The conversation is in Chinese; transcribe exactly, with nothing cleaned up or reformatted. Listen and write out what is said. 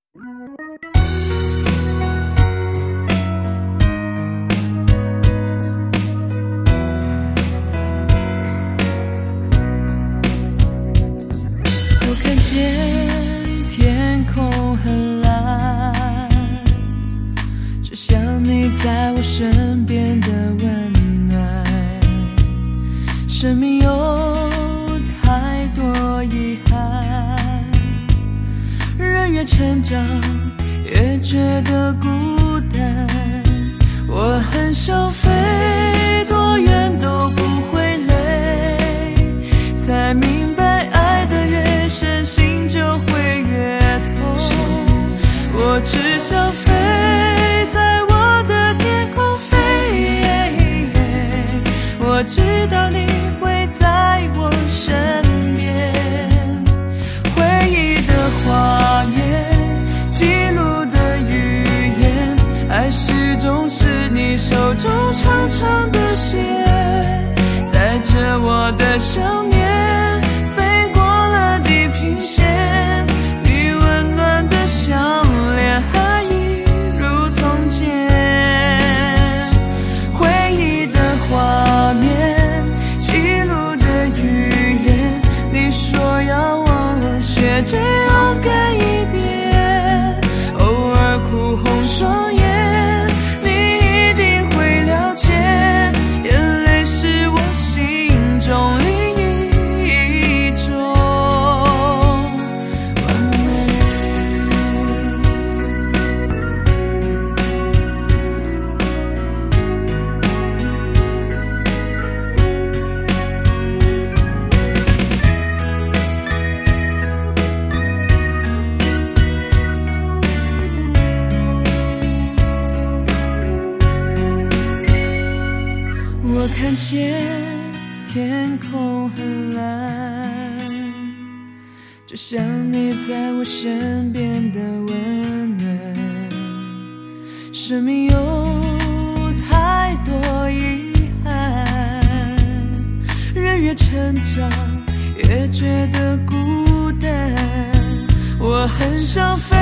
我看见天空很蓝，就像你在我身边的温暖。生命有太多遗憾，人越成长越觉得孤单。我很想飞多远都不会累，才明白爱的越深心就会越痛。我只想飞在我的天空飞，我知道你会在我身边。回忆的画面，记录的语言，爱始终是你手中长长的线，载着我的想念飞过了地平线。你温暖的笑脸还一如从前。回忆的画面，记录的语言，你说要忘了，学着勇敢一点，偶尔哭红双眼，你一定会了解，眼泪是我心中另一种完美。我看见天空很蓝，就像你在我身边的温暖。生命有太多遗憾，人越成长越觉得孤单。我很想飞